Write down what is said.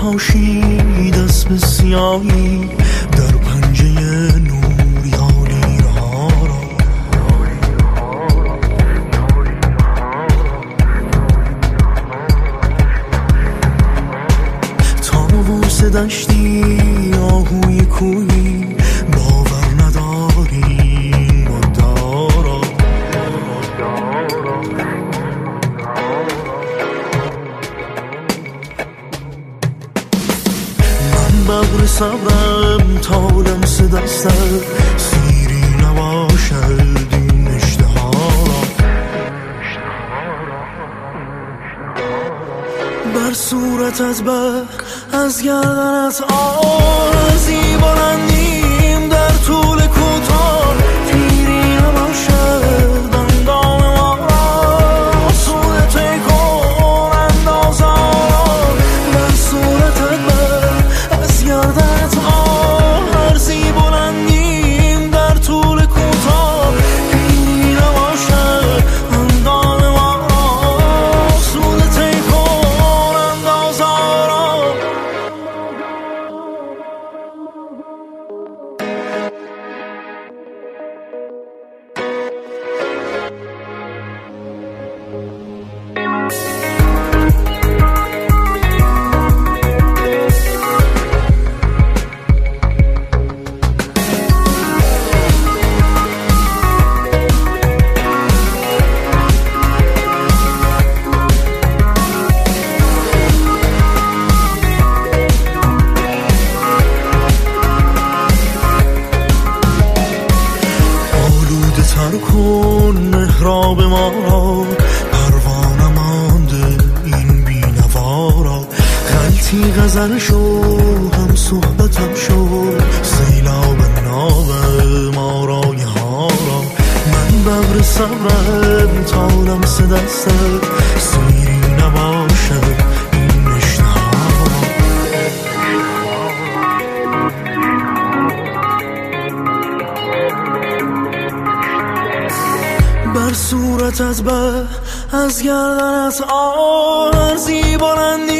پاشید اسب سیاهی در پنجه نوریانی ها را. طاووس دشتی آهوی کوهی باور نداریم مدارا. من ببر صبرم تا لمس دستت سیری نباشد این اشتها را. بر صورتت به از گردنت آرزی بلندیم در طول کوتاه تیری نباشد اندام ما را. سودت ای کن اندازه را. بر صورتت به از گردنت آرزی بلندیم در طول کوتاه تیری نباشد اندام ما را. سودت ای کن اندازه را. آلوده تر کن محراب ما را. پروانه مانده این بینوا را. خلطی غزل شو هم صحبتم شو سیلاب ناب مارای ها را. من ببر صبرم تا لمس دستت سیری نباشد این اشتها را. بر صورتت به از گردنت آرزی بلندی